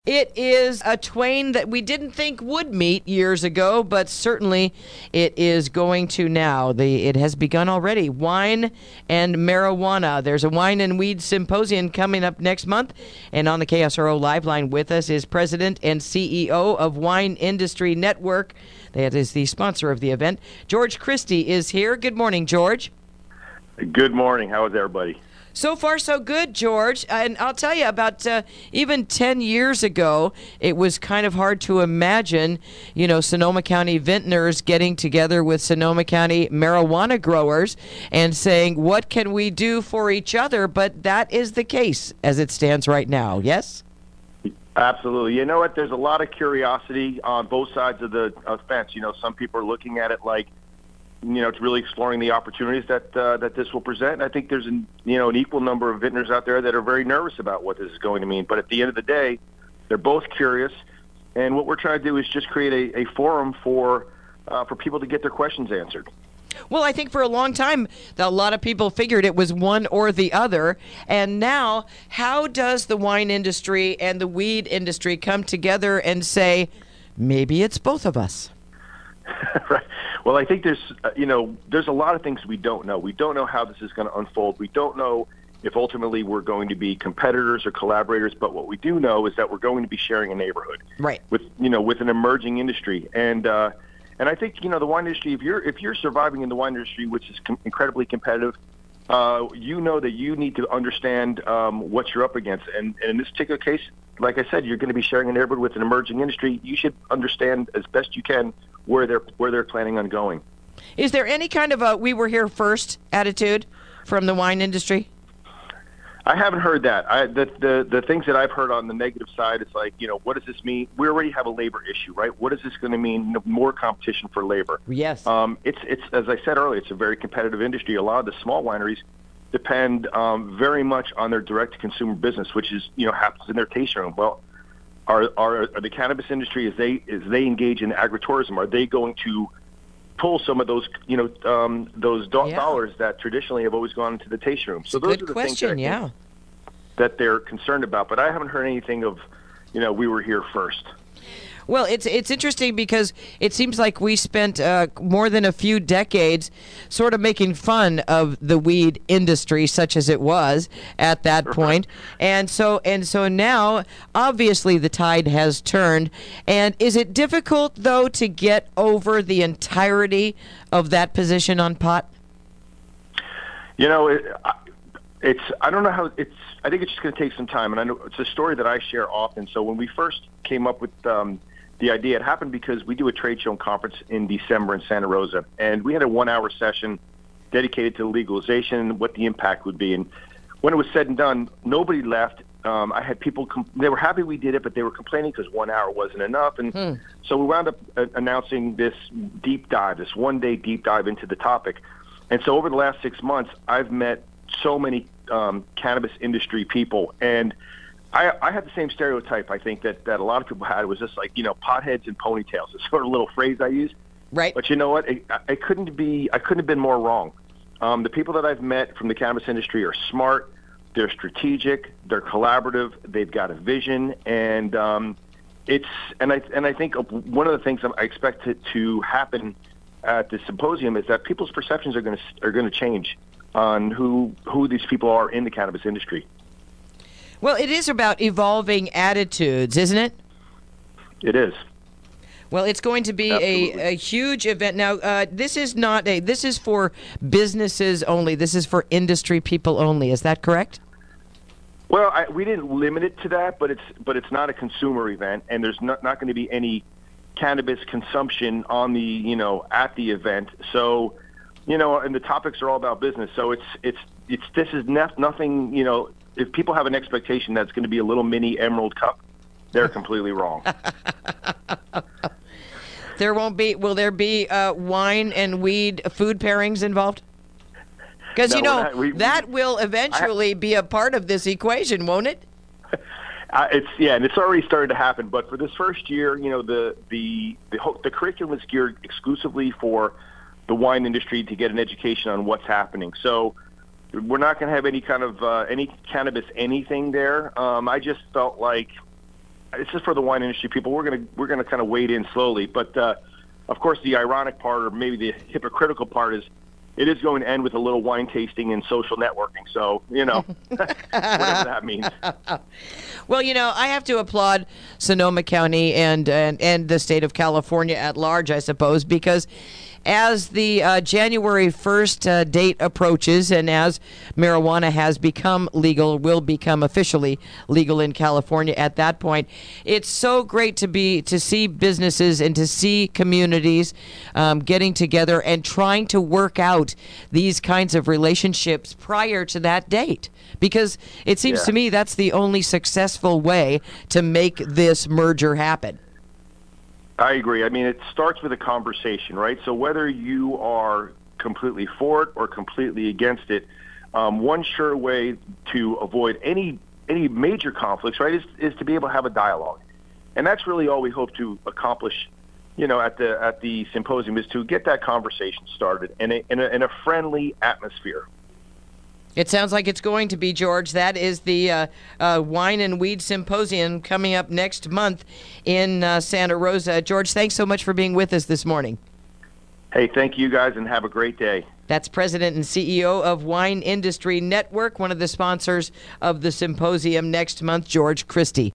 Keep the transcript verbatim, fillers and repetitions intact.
It is a twain that we didn't think would meet years ago, but certainly it is going to now. The it has begun already. Wine and marijuana. There's a wine and weed symposium coming up next month, and on the K S R O Live Line with us is President and C E O of Wine Industry Network. That is the sponsor of the event. George Christie is here. Good morning, George. Good morning. How is everybody? So far, so good, George. And I'll tell you, about uh, even ten years ago, it was kind of hard to imagine, you know, Sonoma County vintners getting together with Sonoma County marijuana growers and saying, what can we do for each other? But that is the case as it stands right now, yes? Absolutely. You know what? There's a lot of curiosity on both sides of the uh, fence. You know, some people are looking at it like, you know, it's really exploring the opportunities that uh, that this will present. And I think there's, an, you know, an equal number of vintners out there that are very nervous about what this is going to mean. But at the end of the day, they're both curious. And what we're trying to do is just create a, a forum for uh, for people to get their questions answered. Well, I think for a long time, a lot of people figured it was one or the other. And now, how does the wine industry and the weed industry come together and say, maybe it's both of us? Right. Well, I think there's, uh, you know, there's a lot of things we don't know. We don't know how this is going to unfold. We don't know if ultimately we're going to be competitors or collaborators. But what we do know is that we're going to be sharing a neighborhood, right? With, you know, with an emerging industry. And uh, and I think, you know, the wine industry, if you're if you're surviving in the wine industry, which is com- incredibly competitive, uh, you know that you need to understand um, what you're up against. And, and in this particular case, like I said, you're going to be sharing a neighborhood with an emerging industry. You should understand as best you can where they're where they're planning on going. Is there any kind of a "we were here first" attitude from the wine industry? I haven't heard that. I, the, the the things that I've heard on the negative side is like, you know, what does this mean? We already have a labor issue, right? What is this going to mean? More competition for labor. Yes. Um, it's it's as I said earlier, it's a very competitive industry. A lot of the small wineries depend um, very much on their direct-to-consumer business, which is, you know, happens in their tasting room. Well, Are, are are the cannabis industry, as they as they engage in agritourism, are they going to pull some of those, you know, um, those do- yeah. dollars that traditionally have always gone into the tasting room? So That's those a good are the question, things that, yeah. that they're concerned about. But I haven't heard anything of, you know, we were here first. Well, it's it's interesting because it seems like we spent uh, more than a few decades sort of making fun of the weed industry, such as it was at that point. And so and so now, obviously, the tide has turned. And is it difficult, though, to get over the entirety of that position on pot? You know, it, it's I don't know how it's. I think it's just going to take some time. And I know it's a story that I share often. So when we first came up with um, the idea, it happened because we do a trade show and conference in December in Santa Rosa, and we had a one-hour session dedicated to legalization and what the impact would be. And when it was said and done, nobody left. Um, I had people; com- they were happy we did it, but they were complaining because one hour wasn't enough. And hmm. so we wound up uh, announcing this deep dive, this one-day deep dive into the topic. And so over the last six months, I've met so many um, cannabis industry people, and I, I had the same stereotype, I think, that, that a lot of people had. It was just like, you know, potheads and ponytails. It's sort of a little phrase I use. Right. But you know what? It, I couldn't be, I couldn't have been more wrong. Um, the people that I've met from the cannabis industry are smart, they're strategic, they're collaborative, they've got a vision, and um, it's, and I, and I think one of the things I expect to, to happen at the symposium is that people's perceptions are going to, are going to change on who, who these people are in the cannabis industry. Well, it is about evolving attitudes, isn't it? It is. Well, it's going to be a, a huge event. Now, uh, this is not a, this is for businesses only. This is for industry people only. Is that correct? Well, I, we didn't limit it to that, but it's but it's not a consumer event, and there's not, not going to be any cannabis consumption on the, you know, at the event. So, you know, and the topics are all about business. So it's it's it's this is nef- nothing, you know. If people have an expectation that's going to be a little mini Emerald Cup, they're completely wrong. There won't be. Will there be uh, wine and weed food pairings involved? Because no, you know not, we, that we, will eventually I, be a part of this equation, won't it? Uh, it's yeah, and it's already started to happen. But for this first year, you know, the the the, the curriculum is geared exclusively for the wine industry to get an education on what's happening. So we're not going to have any kind of uh, any cannabis anything there. Um, I just felt like this is for the wine industry people. We're gonna we're gonna kind of wade in slowly, but uh, of course, the ironic part, or maybe the hypocritical part, is it is going to end with a little wine tasting and social networking. So, you know, whatever that means. Well, you know, I have to applaud Sonoma County and, and, and the state of California at large, I suppose, because as the uh, January first uh, date approaches and as marijuana has become legal, will become officially legal in California at that point, it's so great to be to see businesses and to see communities um, getting together and trying to work out these kinds of relationships prior to that date. Because it seems Yeah. to me that's the only successful way to make this merger happen. I agree. I mean, it starts with a conversation, right? So whether you are completely for it or completely against it, um, one sure way to avoid any any major conflicts, right, is, is to be able to have a dialogue. And that's really all we hope to accomplish, you know, at the at the symposium, is to get that conversation started in a, in a, in a friendly atmosphere. It sounds like it's going to be, George. That is the uh, uh, Wine and Weed Symposium coming up next month in uh, Santa Rosa. George, thanks so much for being with us this morning. Hey, thank you guys, and have a great day. That's President and C E O of Wine Industry Network, one of the sponsors of the symposium next month, George Christie.